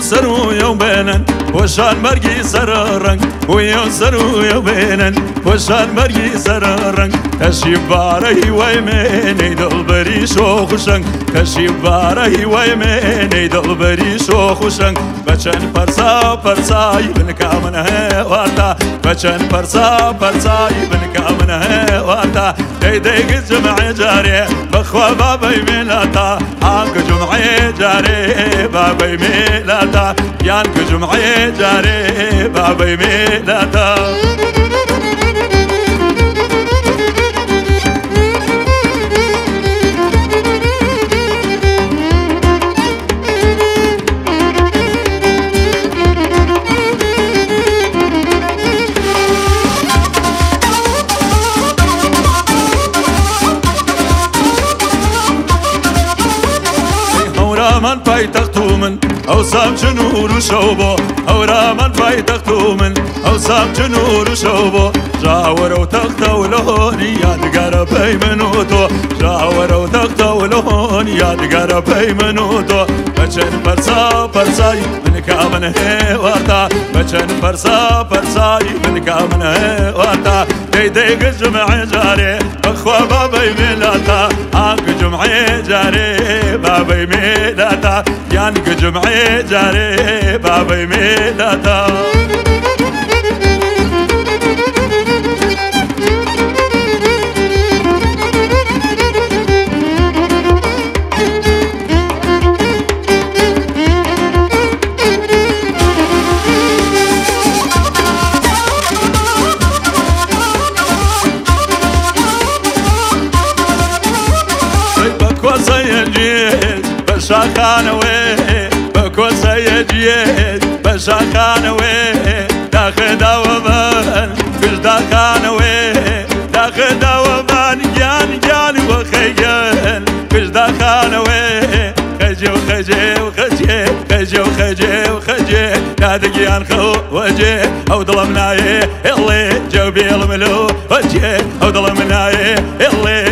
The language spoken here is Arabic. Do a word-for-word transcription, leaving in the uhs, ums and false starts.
سرو يوبنا وشان مرقي سررنج ويا سرو يوبنا وشان مرقي سررنج تشيباري ويمني دلبري شوخشنج تشيباري ويمني دلبري شوخشنج بچن پرسا پرسای بن کامن ہے واتا بچن پرسا پرسای بن کامن ہے واتا دی دی جمع جاري بخوا بابي ميلاتا عنك جمعي جاري بابي ميلاتا يانك جمعي جاري بابي ميلاتا من پایتختو من او سام چنور و شوبو او را من پایتختو من او سام چنور و شوبو جاور و تخت و لهون یادگار پیمنو تو جاور و تخت و لهون یادگار پیمنو تو بچن پرسا پرسای من کامن ہے واتا بچن پرسا پرسای من کامن ہے واتا دی دی جمع جاري بخوا بابي ميلاتا عنك جمعي جاري بابي ميلاتا يانك جمعي جاري بابي ميلاتا بشاخانه وي بكو سيجيد بشاخانه وي داخل دوبان كش داخانه وي داخل دوبان جان جان وخيجان كش داخانه وي خجي وخجي وخجي خجي وخجي وخجي نادقيان خو وجي او ظلمناي اللي جوبي الملو وجي او ظلمناي اللي